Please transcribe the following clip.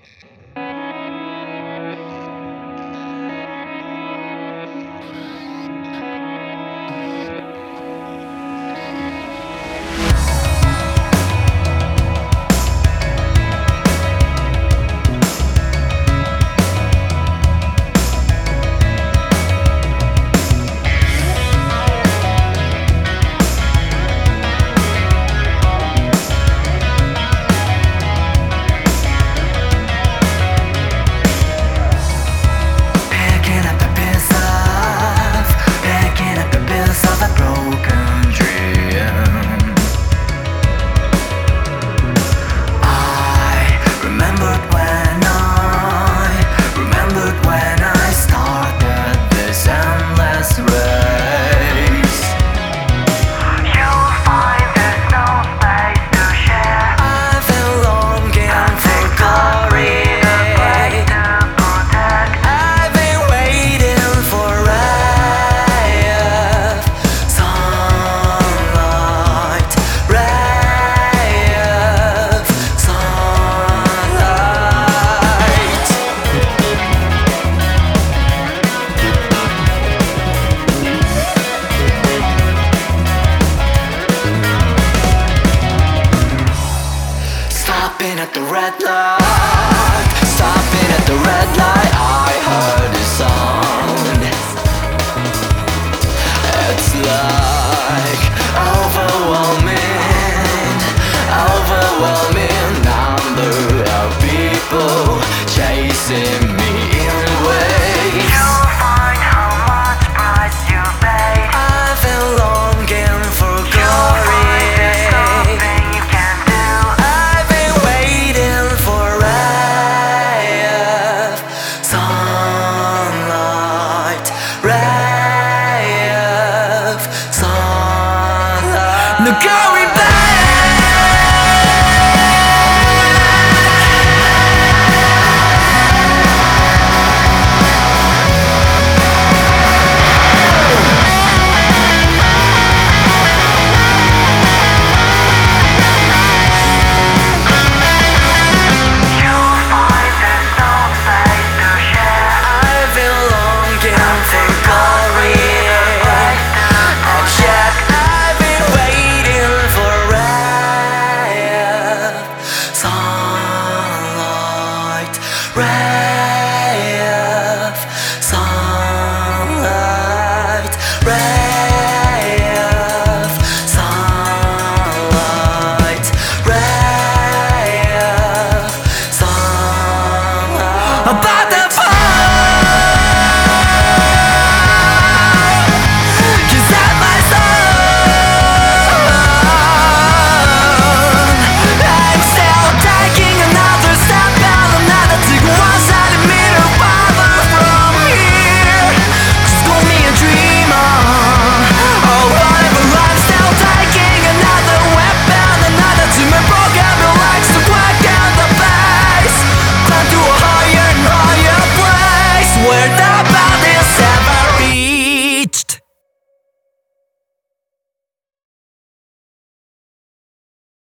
Stopping at the red light, stopping at the red light, I heard a sound. It's like overwhelming number of people chasing me in waves. You'll find how much price you paid. I've been longing for glory. No going back. You'll find there's no place to share. I've been longing for glory. About the where